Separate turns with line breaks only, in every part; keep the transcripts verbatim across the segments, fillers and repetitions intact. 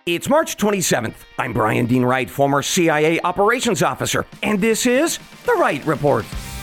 It's March twenty-seventh. I'm Brian Dean Wright, former C I A operations officer, and this is The Wright Report.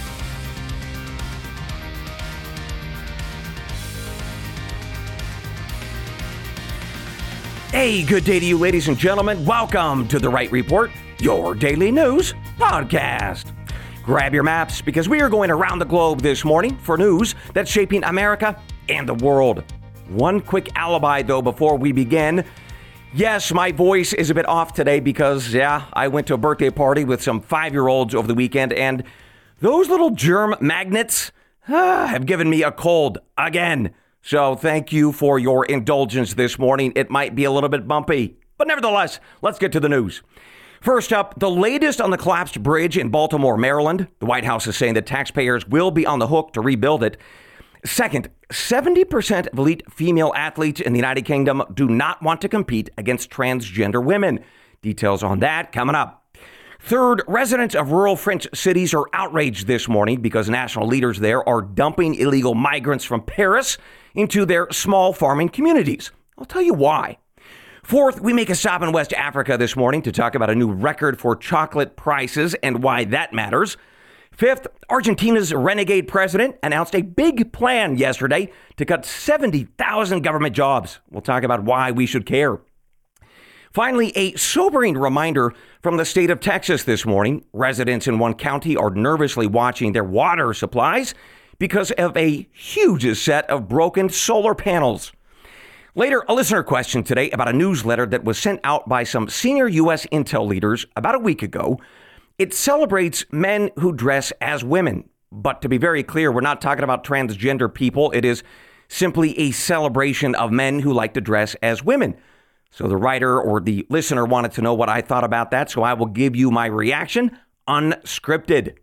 Hey, good day to you, ladies and gentlemen. Welcome to The Wright Report, your daily news podcast. Grab your maps because we are going around the globe this morning for news that's shaping America and the world. One quick alibi, though, before we begin. Yes, my voice is a bit off today because, yeah, I went to a birthday party with some five-year-olds over the weekend, and those little germ magnets ah, have given me a cold again. So thank you for your indulgence this morning. It might be a little bit bumpy, but nevertheless, let's get to the news. First up, the latest on the collapsed bridge in Baltimore, Maryland. The White House is saying that taxpayers will be on the hook to rebuild it. Second, seventy percent of elite female athletes in the United Kingdom do not want to compete against transgender women. Details on that coming up. Third, residents of rural French cities are outraged this morning because national leaders there are dumping illegal migrants from Paris into their small farming communities. I'll tell you why. Fourth, we make a stop in West Africa this morning to talk about a new record for chocolate prices and why that matters. Fifth, Argentina's renegade president announced a big plan yesterday to cut seventy thousand government jobs. We'll talk about why we should care. Finally, a sobering reminder from the state of Texas this morning. Residents in one county are nervously watching their water supplies because of a huge set of broken solar panels. Later, a listener question today about a newsletter that was sent out by some senior U S intel leaders about a week ago. It celebrates men who dress as women. But to be very clear, we're not talking about transgender people. It is simply a celebration of men who like to dress as women. So the writer or the listener wanted to know what I thought about that, so I will give you my reaction unscripted.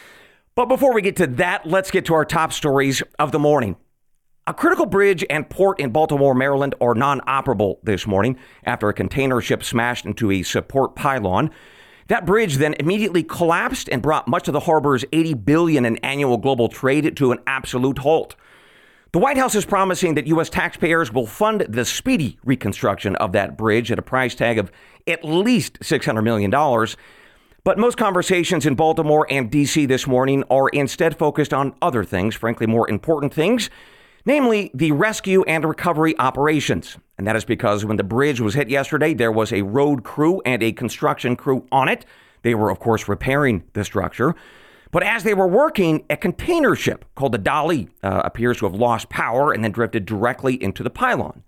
But before we get to that, let's get to our top stories of the morning. A critical bridge and port in Baltimore, Maryland are non-operable this morning after a container ship smashed into a support pylon. That bridge then immediately collapsed and brought much of the harbor's eighty billion dollars in annual global trade to an absolute halt. The White House is promising that U S taxpayers will fund the speedy reconstruction of that bridge at a price tag of at least six hundred million dollars. But most conversations in Baltimore and D C this morning are instead focused on other things, frankly, more important things, namely the rescue and recovery operations. And that is because when the bridge was hit yesterday, there was a road crew and a construction crew on it. They were, of course, repairing the structure. But as they were working, a container ship called the Dolly uh, appears to have lost power and then drifted directly into the pylon.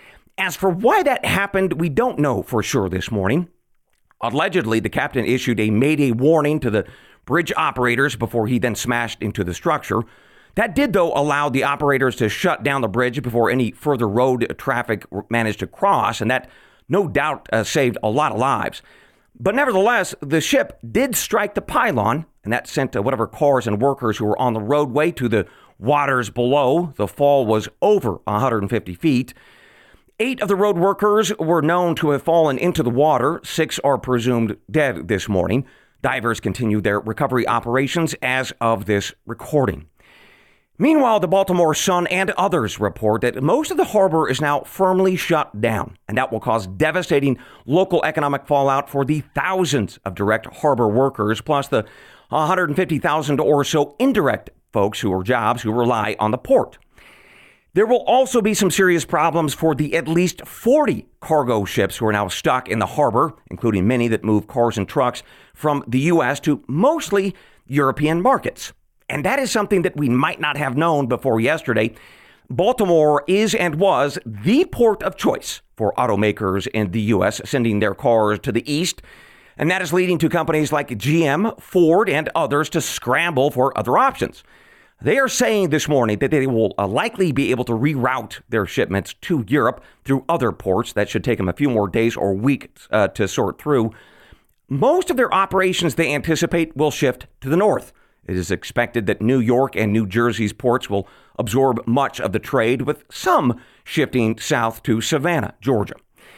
As for why that happened, we don't know for sure this morning. Allegedly, the captain issued a mayday warning to the bridge operators before he then smashed into the structure. That did, though, allow the operators to shut down the bridge before any further road traffic managed to cross, and that no doubt uh, saved a lot of lives. But nevertheless, the ship did strike the pylon, and that sent uh, whatever cars and workers who were on the roadway to the waters below. The fall was over one hundred fifty feet. Eight of the road workers were known to have fallen into the water. Six are presumed dead this morning. Divers continue their recovery operations as of this recording. Meanwhile, the Baltimore Sun and others report that most of the harbor is now firmly shut down, and that will cause devastating local economic fallout for the thousands of direct harbor workers, plus the one hundred fifty thousand or so indirect folks who are jobs who rely on the port. There will also be some serious problems for the at least forty cargo ships who are now stuck in the harbor, including many that move cars and trucks from the U S to mostly European markets. And that is something that we might not have known before yesterday. Baltimore is and was the port of choice for automakers in the U S, sending their cars to the east. And that is leading to companies like G M, Ford, and others to scramble for other options. They are saying this morning that they will uh, likely be able to reroute their shipments to Europe through other ports. That should take them a few more days or weeks uh, to sort through. Most of their operations, they anticipate, will shift to the north. It is expected that New York and New Jersey's ports will absorb much of the trade, with some shifting south to Savannah, Georgia.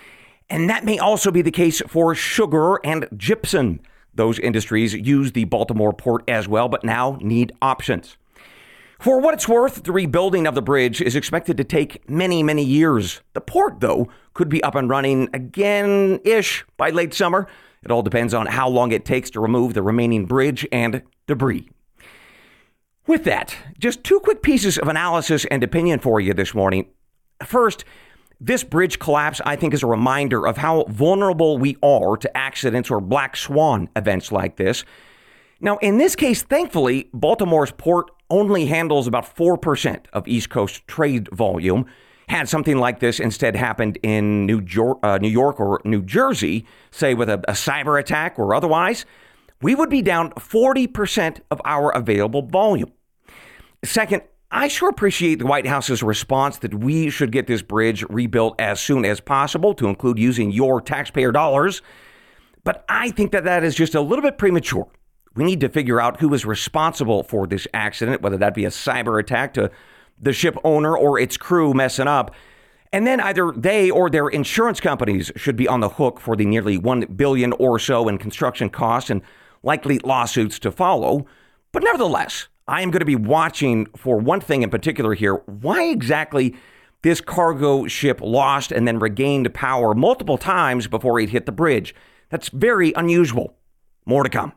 And that may also be the case for sugar and gypsum. Those industries use the Baltimore port as well, but now need options. For what it's worth, the rebuilding of the bridge is expected to take many, many years. The port, though, could be up and running again-ish by late summer. It all depends on how long it takes to remove the remaining bridge and debris. With that, just two quick pieces of analysis and opinion for you this morning. First, this bridge collapse, I think, is a reminder of how vulnerable we are to accidents or black swan events like this. Now, in this case, thankfully, Baltimore's port only handles about four percent of East Coast trade volume. Had something like this instead happened in New, jo- uh, New York or New Jersey, say with a, a cyber attack or otherwise, we would be down forty percent of our available volume. Second, I sure appreciate the White House's response that we should get this bridge rebuilt as soon as possible, to include using your taxpayer dollars. But I think that that is just a little bit premature. We need to figure out who is responsible for this accident, whether that be a cyber attack to the ship owner or its crew messing up. And then either they or their insurance companies should be on the hook for the nearly one billion dollars or so in construction costs and likely lawsuits to follow. But nevertheless, I am going to be watching for one thing in particular here: why exactly this cargo ship lost and then regained power multiple times before it hit the bridge. That's very unusual. More to come.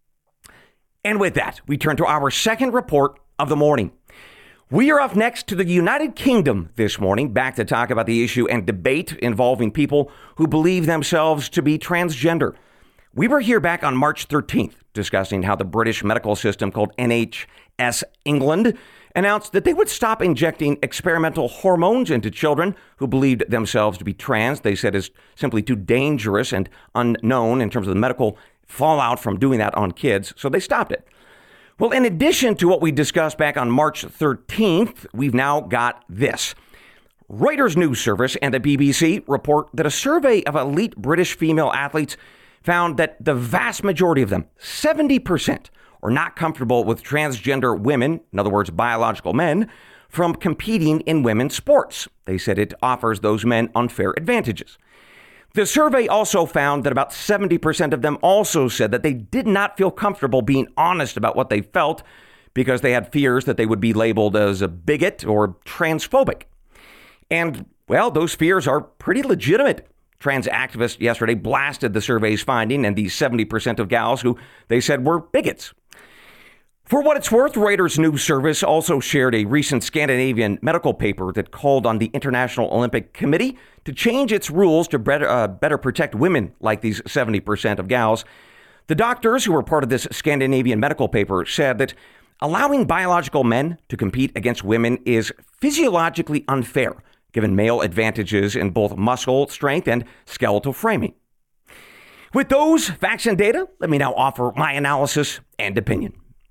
And with that, we turn to our second report of the morning. We are off next to the United Kingdom this morning, back to talk about the issue and debate involving people who believe themselves to be transgender. We were here back on March thirteenth discussing how the British medical system called N H S England announced that they would stop injecting experimental hormones into children who believed themselves to be trans. They said is simply too dangerous and unknown in terms of the medical fallout from doing that on kids, so they stopped it. Well, in addition to what we discussed back on March thirteenth, we've now got this. Reuters News Service and the B B C report that a survey of elite British female athletes found that the vast majority of them, seventy percent, are not comfortable with transgender women, in other words, biological men, from competing in women's sports. They said it offers those men unfair advantages. The survey also found that about seventy percent of them also said that they did not feel comfortable being honest about what they felt because they had fears that they would be labeled as a bigot or transphobic. And, well, those fears are pretty legitimate. Trans activists yesterday blasted the survey's finding and the seventy percent of gals who they said were bigots. For what it's worth, Reuters News Service also shared a recent Scandinavian medical paper that called on the International Olympic Committee to change its rules to better, uh, better protect women like these seventy percent of gals. The doctors who were part of this Scandinavian medical paper said that allowing biological men to compete against women is physiologically unfair, given male advantages in both muscle strength and skeletal framing. With those facts and data, let me now offer my analysis and opinion.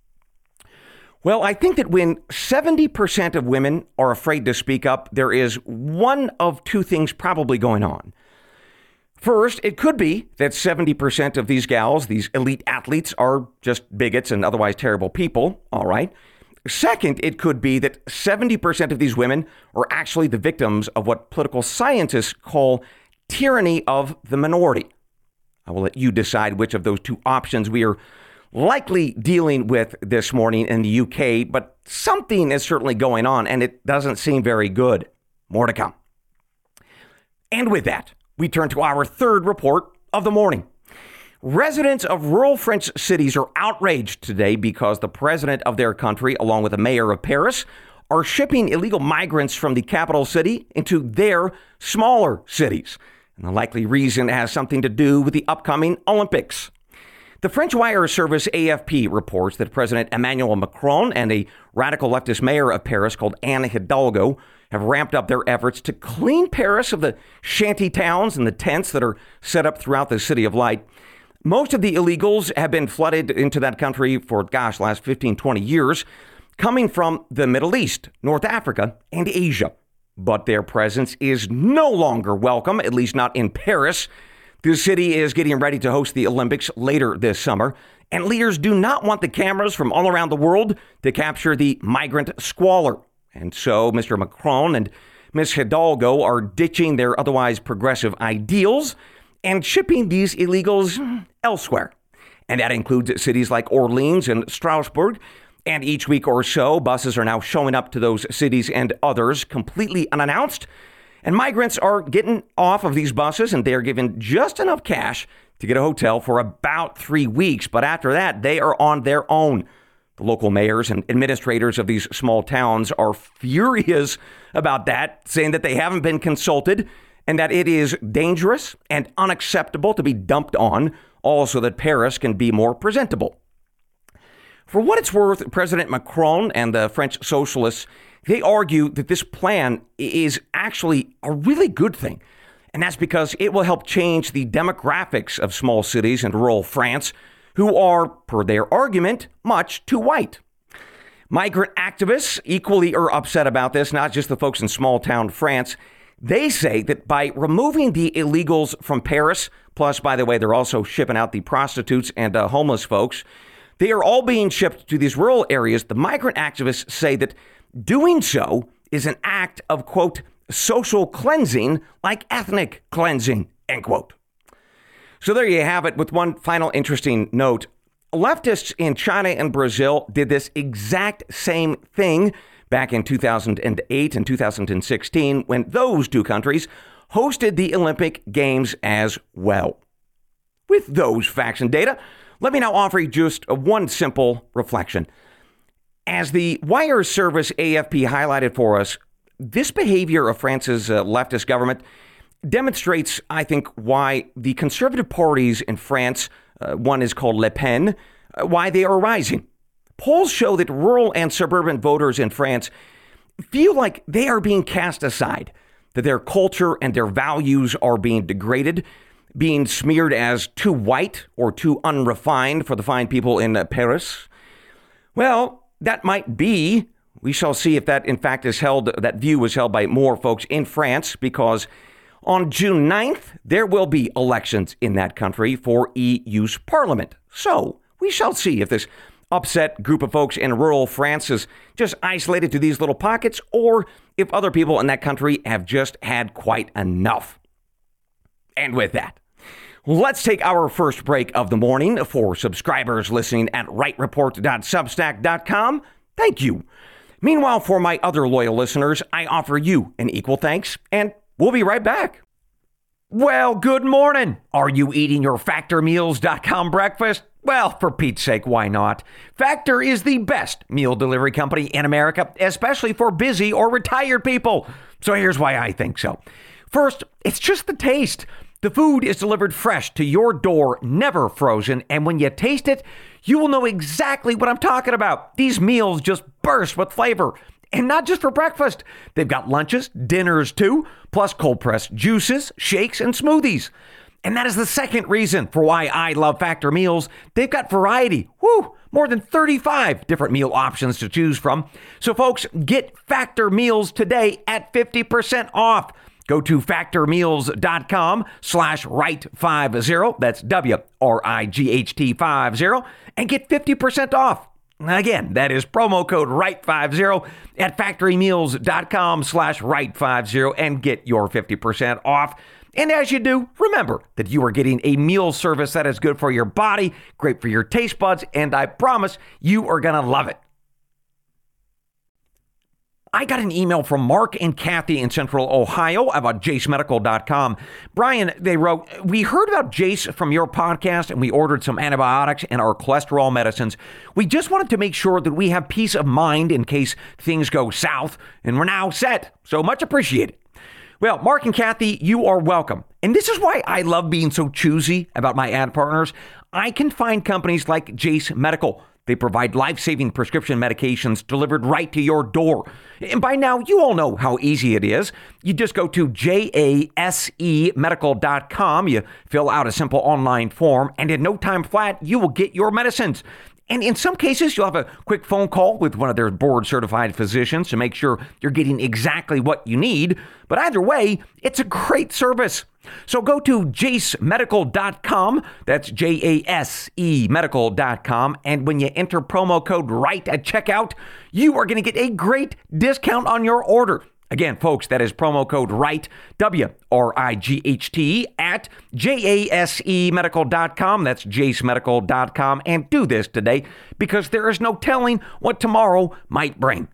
Well, I think that when seventy percent of women are afraid to speak up, there is one of two things probably going on. First, it could be that seventy percent of these gals, these elite athletes, are just bigots and otherwise terrible people. All right. Second, it could be that seventy percent of these women are actually the victims of what political scientists call tyranny of the minority. I will let you decide which of those two options we are likely dealing with this morning in the U K, but something is certainly going on, and it doesn't seem very good. More to come. And with that, we turn to our third report of the morning. Residents of rural French cities are outraged today because the president of their country, along with the mayor of Paris, are shipping illegal migrants from the capital city into their smaller cities. And the likely reason has something to do with the upcoming Olympics. The French wire service A F P reports that President Emmanuel Macron and a radical leftist mayor of Paris called Anne Hidalgo have ramped up their efforts to clean Paris of the shanty towns and the tents that are set up throughout the City of Light. Most of the illegals have been flooded into that country for, gosh, last fifteen, twenty years, coming from the Middle East, North Africa, and Asia. But their presence is no longer welcome, at least not in Paris. The city is getting ready to host the Olympics later this summer, and leaders do not want the cameras from all around the world to capture the migrant squalor. And so Mister Macron and Miss Hidalgo are ditching their otherwise progressive ideals and shipping these illegals elsewhere. And that includes cities like Orleans and Strasbourg. And each week or so, buses are now showing up to those cities and others completely unannounced. And migrants are getting off of these buses and they are given just enough cash to get a hotel for about three weeks. But after that, they are on their own. The local mayors and administrators of these small towns are furious about that, saying that they haven't been consulted and that it is dangerous and unacceptable to be dumped on, also that Paris can be more presentable. For what it's worth, President Macron and the French socialists, they argue that this plan is actually a really good thing. And that's because it will help change the demographics of small cities and rural France, who are, per their argument, much too white. Migrant activists equally are upset about this, not just the folks in small town France. They say that by removing the illegals from Paris, plus, by the way, they're also shipping out the prostitutes and uh, homeless folks, they are all being shipped to these rural areas. The migrant activists say that doing so is an act of, quote, social cleansing, like ethnic cleansing, end quote. So there you have it with one final interesting note. Leftists in China and Brazil did this exact same thing back in two thousand eight and two thousand sixteen when those two countries hosted the Olympic Games as well. With those facts and data, let me now offer you just one simple reflection. As the wire service A F P highlighted for us, this behavior of France's uh, leftist government demonstrates, I think, why the conservative parties in France, uh, one is called Le Pen, uh, why they are rising. Polls show that rural and suburban voters in France feel like they are being cast aside, that their culture and their values are being degraded, being smeared as too white or too unrefined for the fine people in uh, Paris. Well, that might be. We shall see if that, in fact, is held, that view is held by more folks in France, because on June ninth, there will be elections in that country for E U's parliament. So we shall see if this upset group of folks in rural France is just isolated to these little pockets, or if other people in that country have just had quite enough. And with that, let's take our first break of the morning. For subscribers listening at right report dot substack dot com, thank you. Meanwhile, for my other loyal listeners, I offer you an equal thanks, and we'll be right back. Well, good morning. Are you eating your factor meals dot com breakfast? Well, for Pete's sake, why not? Factor is the best meal delivery company in America, especially for busy or retired people. So here's why I think so. First, it's just the taste. The food is delivered fresh to your door, never frozen, and when you taste it, you will know exactly what I'm talking about. These meals just burst with flavor. And not just for breakfast. They've got lunches, dinners too, plus cold-pressed juices, shakes, and smoothies. And that is the second reason for why I love Factor Meals. They've got variety. Woo! More than thirty-five different meal options to choose from. So folks, get Factor Meals today at fifty percent off. Go to factor meals dot com slash right fifty. That's W R I G H T fifty. And get fifty percent off. Again, that is promo code right fifty at factory meals dot com slash right fifty and get your fifty percent off. And as you do, remember that you are getting a meal service that is good for your body, great for your taste buds, and I promise you are going to love it. I got an email from Mark and Kathy in Central Ohio about jace medical dot com. Brian, they wrote, we heard about Jace from your podcast and we ordered some antibiotics and our cholesterol medicines. We just wanted to make sure that we have peace of mind in case things go south, and we're now set. So much appreciated. Well, Mark and Kathy, you are welcome. And this is why I love being so choosy about my ad partners. I can find companies like Jace Medical. They provide life-saving prescription medications delivered right to your door. And by now, you all know how easy it is. You just go to jace medical dot com, you fill out a simple online form, and in no time flat, you will get your medicines. And in some cases, you'll have a quick phone call with one of their board-certified physicians to make sure you're getting exactly what you need. But either way, it's a great service. So go to jace medical dot com, that's J A S E medical dot com, and when you enter promo code RIGHT at checkout, you are going to get a great discount on your order. Again, folks, that is promo code RIGHT, W R I G H T, at J A S E medical dot com. That's jace medical dot com. And do this today because there is no telling what tomorrow might bring.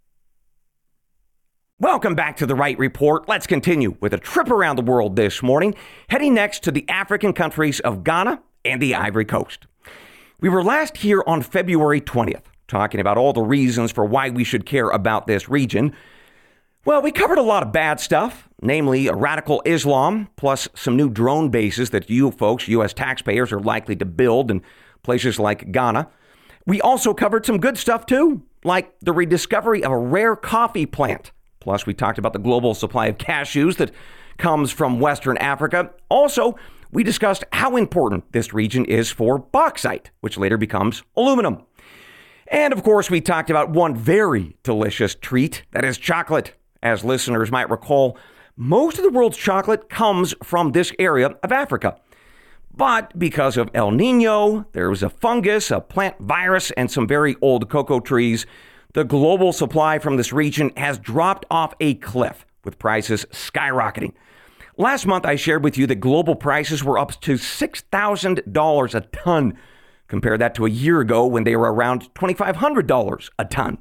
Welcome back to The Right Report. Let's continue with a trip around the world this morning, heading next to the African countries of Ghana and the Ivory Coast. We were last here on February twentieth, talking about all the reasons for why we should care about this region. Well, we covered a lot of bad stuff, namely radical Islam, plus some new drone bases that you folks, U S taxpayers, are likely to build in places like Ghana. We also covered some good stuff, too, like the rediscovery of a rare coffee plant. Plus, we talked about the global supply of cashews that comes from Western Africa. Also, we discussed how important this region is for bauxite, which later becomes aluminum. And, of course, we talked about one very delicious treat, that is chocolate. As listeners might recall, most of the world's chocolate comes from this area of Africa. But because of El Nino, there was a fungus, a plant virus, and some very old cocoa trees, the global supply from this region has dropped off a cliff, with prices skyrocketing. Last month, I shared with you that global prices were up to six thousand dollars a ton. Compare that to a year ago when they were around two thousand five hundred dollars a ton.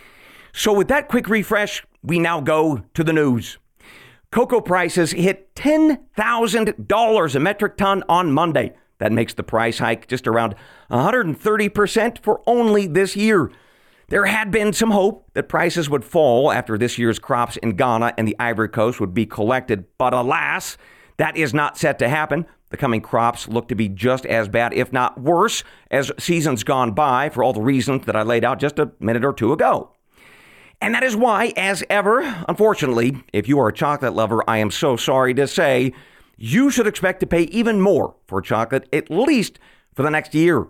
So with that quick refresh, we now go to the news. Cocoa prices hit ten thousand dollars a metric ton on Monday. That makes the price hike just around one hundred thirty percent for only this year. There had been some hope that prices would fall after this year's crops in Ghana and the Ivory Coast would be collected, but alas, that is not set to happen. The coming crops look to be just as bad, if not worse, as seasons gone by for all the reasons that I laid out just a minute or two ago. And that is why, as ever, unfortunately, if you are a chocolate lover, I am so sorry to say, you should expect to pay even more for chocolate, at least for the next year.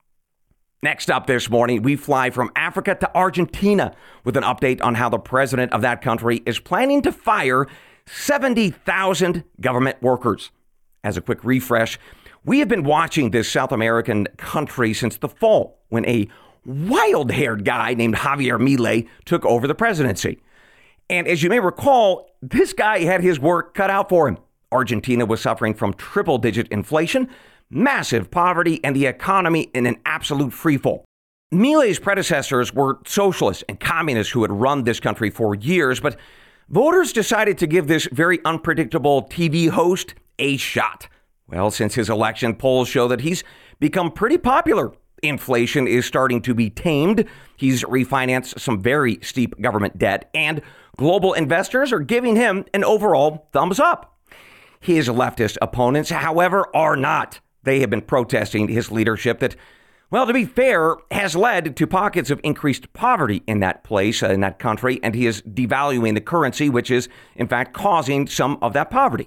Next up this morning, we fly from Africa to Argentina with an update on how the president of that country is planning to fire seventy thousand government workers. As a quick refresh, we have been watching this South American country since the fall when a wild-haired guy named Javier Milei took over the presidency. And as you may recall, this guy had his work cut out for him. Argentina was suffering from triple-digit inflation, massive poverty, and the economy in an absolute freefall. Milei's predecessors were socialists and communists who had run this country for years, but voters decided to give this very unpredictable T V host a shot. Well, since his election, polls show that he's become pretty popular. Inflation is starting to be tamed. He's refinanced some very steep government debt, and global investors are giving him an overall thumbs up. His leftist opponents, however, are not. They have been protesting his leadership that, well, to be fair, has led to pockets of increased poverty in that place, uh, in that country, and he is devaluing the currency, which is, in fact, causing some of that poverty.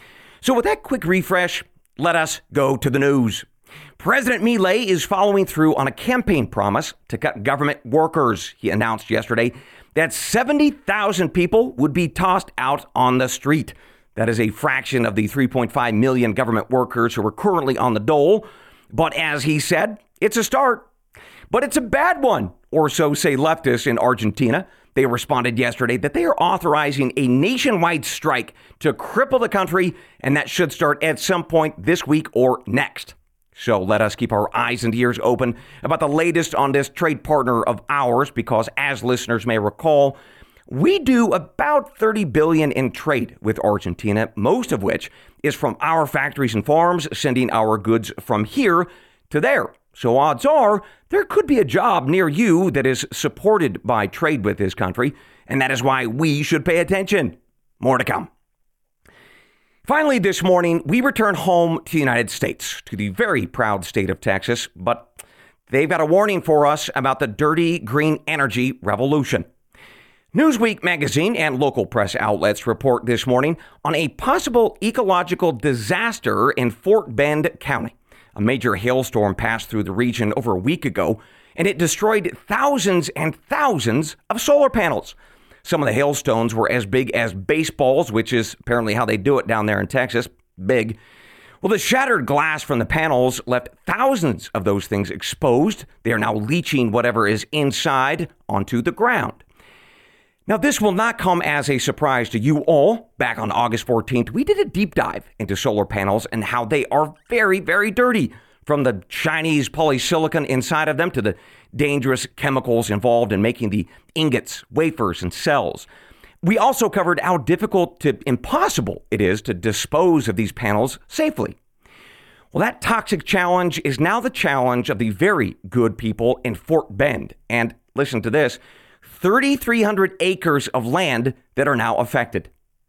So with that quick refresh, let us go to the news. President Milei is following through on a campaign promise to cut government workers. He announced yesterday that seventy thousand people would be tossed out on the street. That is a fraction of the three point five million government workers who are currently on the dole. But as he said, it's a start. But it's a bad one, or so say leftists in Argentina. They responded yesterday that they are authorizing a nationwide strike to cripple the country, and that should start at some point this week or next. So let us keep our eyes and ears open about the latest on this trade partner of ours, because as listeners may recall, we do about thirty billion dollars in trade with Argentina, most of which is from our factories and farms sending our goods from here to there. So odds are there could be a job near you that is supported by trade with this country, and that is why we should pay attention. More to come. Finally, this morning, we return home to the United States, to the very proud state of Texas, but they've got a warning for us about the dirty green energy revolution. Newsweek magazine and local press outlets report this morning on a possible ecological disaster in Fort Bend County. A major hailstorm passed through the region over a week ago, and it destroyed thousands and thousands of solar panels. Some of the hailstones were as big as baseballs, which is apparently how they do it down there in Texas. Big. Well, the shattered glass from the panels left thousands of those things exposed. They are now leaching whatever is inside onto the ground. Now, this will not come as a surprise to you all. Back on August fourteenth, we did a deep dive into solar panels and how they are very, very dirty, from the Chinese polysilicon inside of them to the dangerous chemicals involved in making the ingots, wafers, and cells. We also covered how difficult to impossible it is to dispose of these panels safely. Well, that toxic challenge is now the challenge of the very good people in Fort Bend. And listen to this, three thousand three hundred acres of land that are now affected.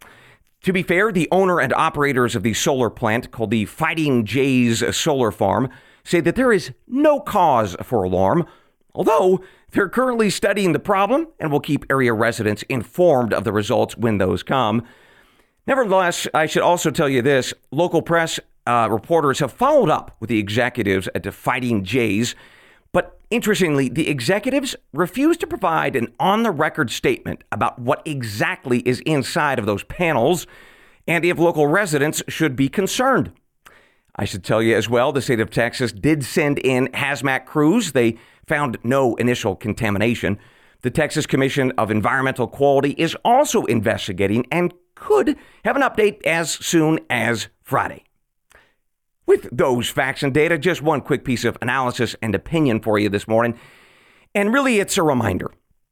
To be fair, the owner and operators of the solar plant, called the Fighting Jays Solar Farm, say that there is no cause for alarm, although they're currently studying the problem and will keep area residents informed of the results when those come. Nevertheless, I should also tell you this, local press uh, reporters have followed up with the executives at the Fighting Jays, but interestingly, the executives refuse to provide an on-the-record statement about what exactly is inside of those panels and if local residents should be concerned. I should tell you as well, the state of Texas did send in hazmat crews. They found no initial contamination. The Texas Commission of Environmental Quality is also investigating and could have an update as soon as Friday. With those facts and data, just one quick piece of analysis and opinion for you this morning. And really, it's a reminder.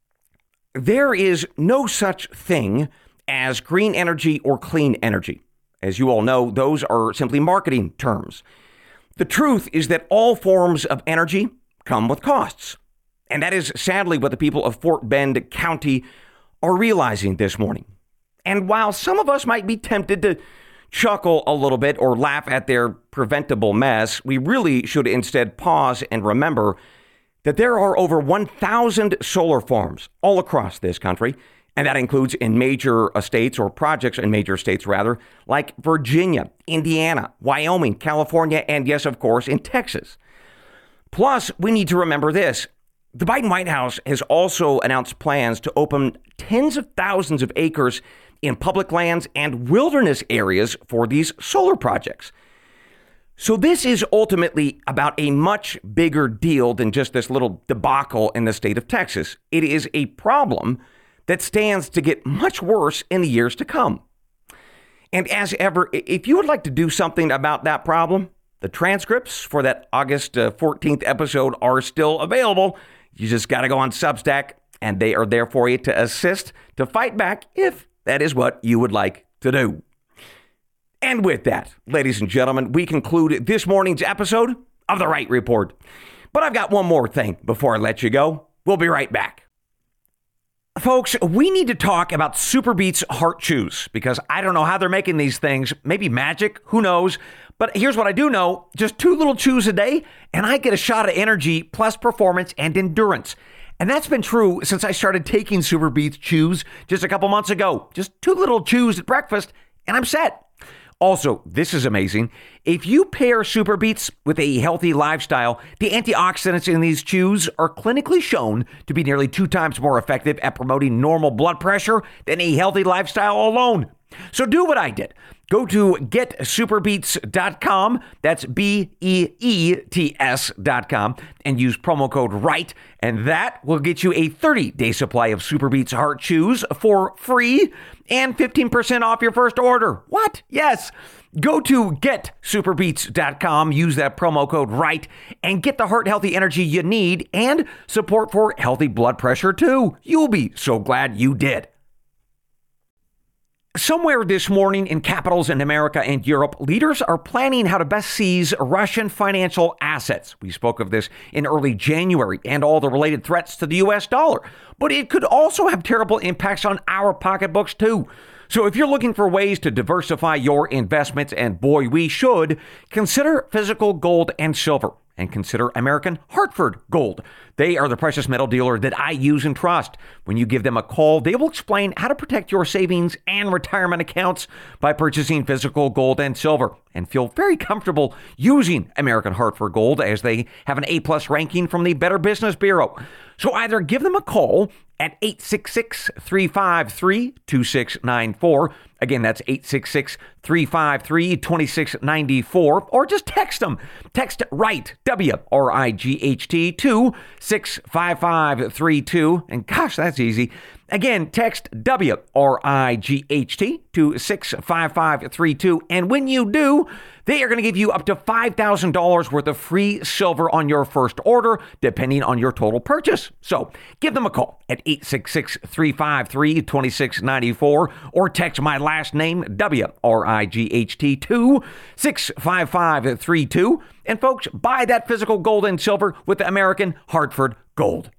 There is no such thing as green energy or clean energy. As you all know, those are simply marketing terms. The truth is that all forms of energy come with costs. And that is sadly what the people of Fort Bend County are realizing this morning. And while some of us might be tempted to chuckle a little bit or laugh at their preventable mess, we really should instead pause and remember that there are over one thousand solar farms all across this country, and that includes in major states or projects in major states rather, like Virginia, Indiana, Wyoming, California, and yes, of course, in Texas. Plus, we need to remember this. The Biden White House has also announced plans to open tens of thousands of acres in public lands and wilderness areas for these solar projects. So this is ultimately about a much bigger deal than just this little debacle in the state of Texas. It is a problem that stands to get much worse in the years to come. And as ever, if you would like to do something about that problem, the transcripts for that August fourteenth episode are still available. You just got to go on Substack, and they are there for you to assist, to fight back if that is what you would like to do. And with that, ladies and gentlemen, we conclude this morning's episode of The Wright Report. But I've got one more thing before I let you go. We'll be right back. Folks, we need to talk about SuperBeets Heart Chews, because I don't know how they're making these things. Maybe magic, who knows? But here's what I do know. Just two little chews a day, and I get a shot of energy plus performance and endurance. And that's been true since I started taking SuperBeets Chews just a couple months ago. Just two little chews at breakfast, and I'm set. Also, this is amazing. If you pair SuperBeets with a healthy lifestyle, the antioxidants in these chews are clinically shown to be nearly two times more effective at promoting normal blood pressure than a healthy lifestyle alone. So do what I did. Go to get superbeets dot com, that's B E E T S dot com, and use promo code WRIGHT, and that will get you a thirty-day supply of SuperBeets Heart Chews for free and fifteen percent off your first order. What? Yes. Go to get superbeets dot com, use that promo code WRIGHT, and get the heart-healthy energy you need and support for healthy blood pressure, too. You'll be so glad you did. Somewhere this morning in capitals in America and Europe, leaders are planning how to best seize Russian financial assets. We spoke of this in early January and all the related threats to the U S dollar. But it could also have terrible impacts on our pocketbooks too. So if you're looking for ways to diversify your investments, and boy, we should, consider physical gold and silver. And consider American Hartford Gold. They are the precious metal dealer that I use and trust. When you give them a call, they will explain how to protect your savings and retirement accounts by purchasing physical gold and silver. And feel very comfortable using American Hartford Gold, as they have an A-plus ranking from the Better Business Bureau. So either give them a call at eight six six, three five three, two six nine four. Again, that's eight six six, three five three, two six nine four. Or just text them. Text WRIGHT, W R I G H T, to six five five three two. And gosh, that's easy. Again, text W R I G H T to six five five three two. And when you do, they are going to give you up to five thousand dollars worth of free silver on your first order, depending on your total purchase. So give them a call at eight six six, three five three, two six nine four or text my last name, W R I G H T, to six five five three two. And folks, buy that physical gold and silver with the American Hartford Gold.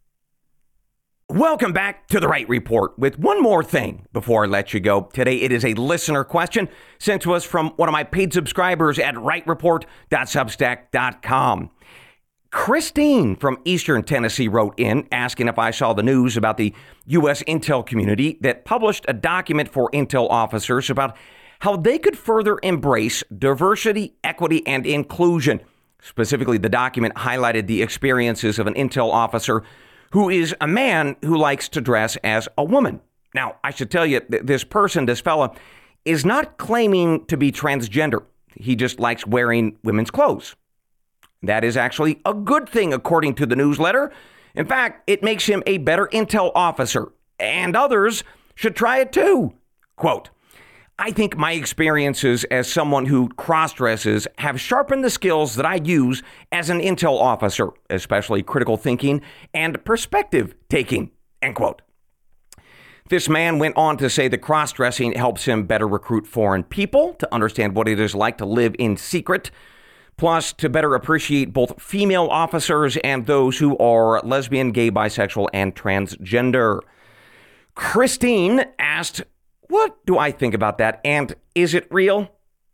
Welcome back to The Wright Report with one more thing before I let you go. Today, it is a listener question sent to us from one of my paid subscribers at wright report dot substack dot com. Christine from Eastern Tennessee wrote in asking if I saw the news about the U S intel community that published a document for intel officers about how they could further embrace diversity, equity, and inclusion. Specifically, the document highlighted the experiences of an intel officer who is a man who likes to dress as a woman. Now, I should tell you, th- this person, this fella, is not claiming to be transgender. He just likes wearing women's clothes. That is actually a good thing, according to the newsletter. In fact, it makes him a better intel officer, and others should try it too. Quote, I think my experiences as someone who cross-dresses have sharpened the skills that I use as an intel officer, especially critical thinking and perspective taking, end quote. This man went on to say the cross-dressing helps him better recruit foreign people to understand what it is like to live in secret, plus to better appreciate both female officers and those who are lesbian, gay, bisexual, and transgender. Christine asked, what do I think about that, and is it real?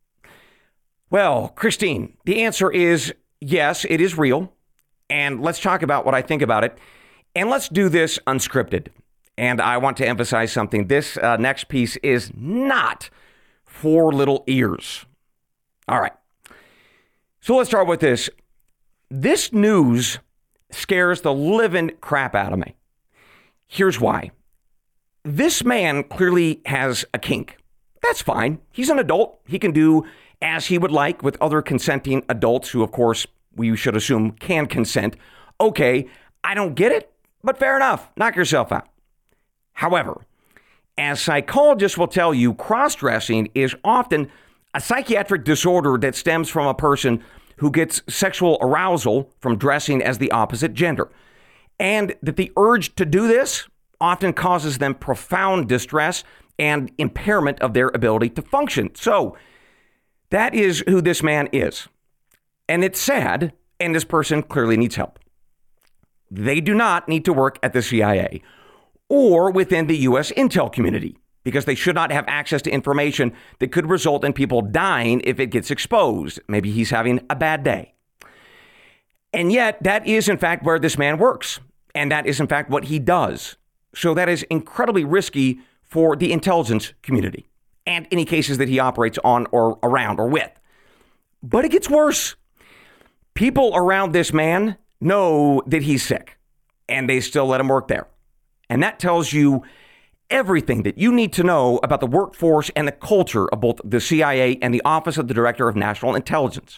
Well, Christine, the answer is yes, it is real. And let's talk about what I think about it. And let's do this unscripted. And I want to emphasize something. This uh, next piece is not for little ears. All right. So let's start with this. This news scares the living crap out of me. Here's why. This man clearly has a kink. That's fine. He's an adult. He can do as he would like with other consenting adults who, of course, we should assume can consent. Okay, I don't get it, but fair enough. Knock yourself out. However, as psychologists will tell you, cross-dressing is often a psychiatric disorder that stems from a person who gets sexual arousal from dressing as the opposite gender, and that the urge to do this often causes them profound distress and impairment of their ability to function. So that is who this man is. And it's sad, and this person clearly needs help. They do not need to work at the C I A or within the U S intel community, because they should not have access to information that could result in people dying if it gets exposed. Maybe he's having a bad day. And yet, that is, in fact, where this man works. And that is, in fact, what he does. So that is incredibly risky for the intelligence community and any cases that he operates on or around or with. But it gets worse. People around this man know that he's sick, and they still let him work there. And that tells you everything that you need to know about the workforce and the culture of both the C I A and the Office of the Director of National Intelligence.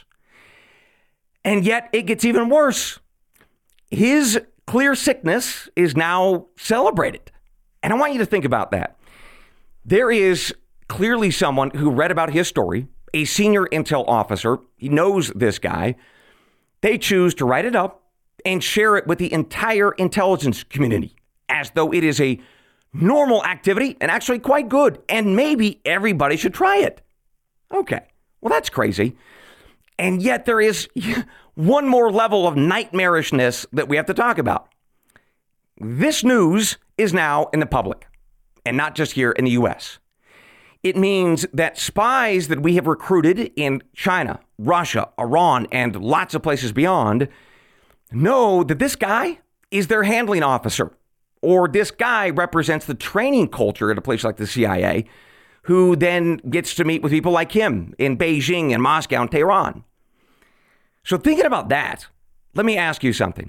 And yet it gets even worse. His clear sickness is now celebrated. And I want you to think about that. There is clearly someone who read about his story, a senior intel officer. He knows this guy. They choose to write it up and share it with the entire intelligence community as though it is a normal activity and actually quite good. And maybe everybody should try it. Okay, well, that's crazy. And yet there is one more level of nightmarishness that we have to talk about. This news is now in the public, and not just here in the U S. It means that spies that we have recruited in China, Russia, Iran, and lots of places beyond know that this guy is their handling officer, or this guy represents the training culture at a place like the C I A, who then gets to meet with people like him in Beijing and Moscow and Tehran. So thinking about that, let me ask you something.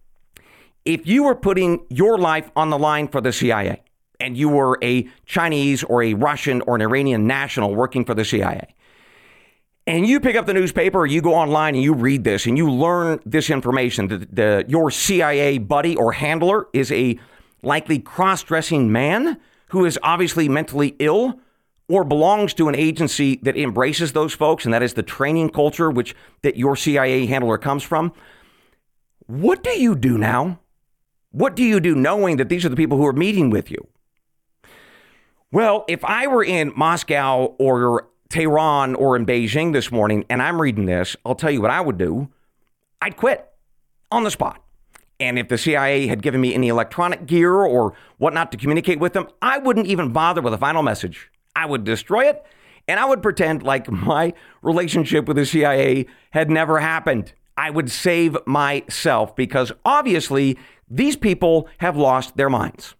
If you were putting your life on the line for the C I A, and you were a Chinese or a Russian or an Iranian national working for the C I A, and you pick up the newspaper or you go online and you read this and you learn this information that the, your C I A buddy or handler is a likely cross-dressing man who is obviously mentally ill or belongs to an agency that embraces those folks, and that is the training culture which that your C I A handler comes from. What do you do now? What do you do knowing that these are the people who are meeting with you? Well, if I were in Moscow or Tehran or in Beijing this morning and I'm reading this, I'll tell you what I would do. I'd quit on the spot. And if the C I A had given me any electronic gear or whatnot to communicate with them, I wouldn't even bother with a final message. I would destroy it, and I would pretend like my relationship with the C I A had never happened. I would save myself because obviously these people have lost their minds.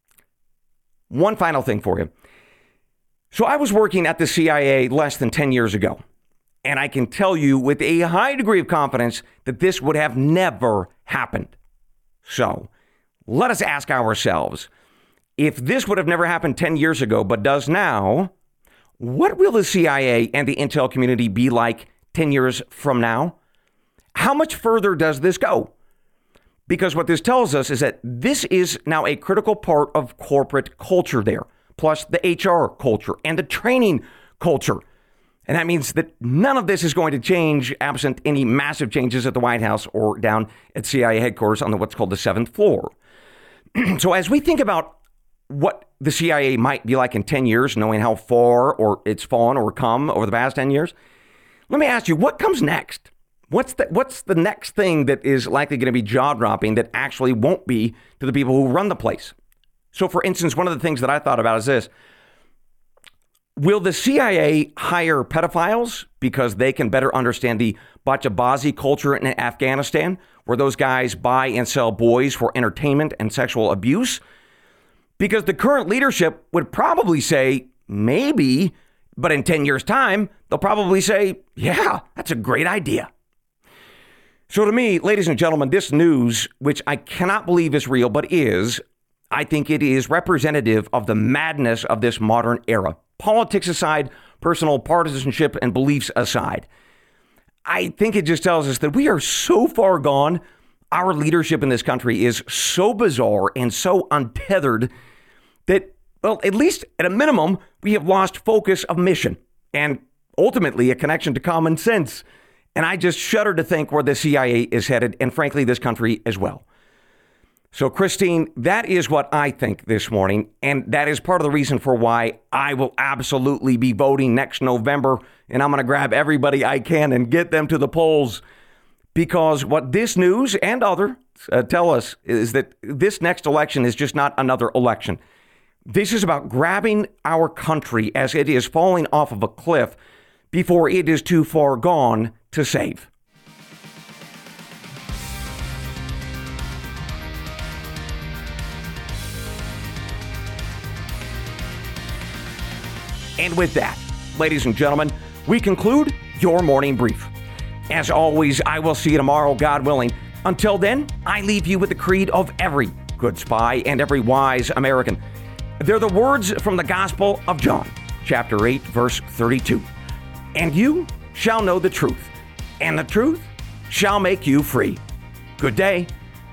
One final thing for you. So I was working at the C I A less than ten years ago, and I can tell you with a high degree of confidence that this would have never happened. So let us ask ourselves, if this would have never happened ten years ago, but does now, what will the C I A and the intel community be like ten years from now? How much further does this go? Because what this tells us is that this is now a critical part of corporate culture there, plus the H R culture and the training culture. And that means that none of this is going to change absent any massive changes at the White House or down at C I A headquarters on the, what's called the seventh floor. So as we think about what the C I A might be like in ten years, knowing how far or it's fallen or come over the past ten years, let me ask you, what comes next? What's the, what's the next thing that is likely going to be jaw-dropping that actually won't be to the people who run the place? So, for instance, one of the things that I thought about is this. Will the C I A hire pedophiles because they can better understand the Bachabazi culture in Afghanistan, where those guys buy and sell boys for entertainment and sexual abuse? Because the current leadership would probably say, maybe, but in ten years' time, they'll probably say, yeah, that's a great idea. So to me, ladies and gentlemen, this news, which I cannot believe is real, but is, I think it is representative of the madness of this modern era. Politics aside, personal partisanship and beliefs aside, I think it just tells us that we are so far gone. Our leadership in this country is so bizarre and so untethered that, well, at least at a minimum, we have lost focus of mission and ultimately a connection to common sense. And I just shudder to think where the C I A is headed, and frankly, this country as well. So, Christine, that is what I think this morning, and that is part of the reason for why I will absolutely be voting next November, and I'm going to grab everybody I can and get them to the polls, because what this news and other uh, tell us is that this next election is just not another election. This is about grabbing our country as it is falling off of a cliff before it is too far gone to save. And with that, ladies and gentlemen, we conclude your morning brief. As always, I will see you tomorrow, God willing. Until then, I leave you with the creed of every good spy and every wise American. They're the words from the Gospel of John, chapter eight, verse thirty-two. And you shall know the truth, and the truth shall make you free. Good day.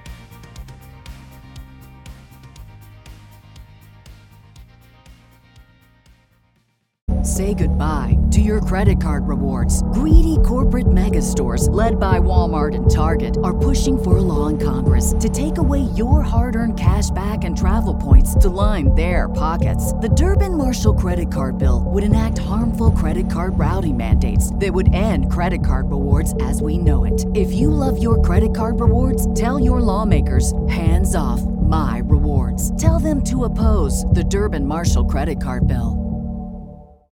Say goodbye to your credit card rewards. Greedy corporate mega stores, led by Walmart and Target, are pushing for a law in Congress to take away your hard-earned cash back and travel points to line their pockets. The Durbin-Marshall credit card bill would enact harmful credit card routing mandates that would end credit card rewards as we know it. If you love your credit card rewards, tell your lawmakers, hands off my rewards. Tell them to oppose the Durbin-Marshall credit card bill.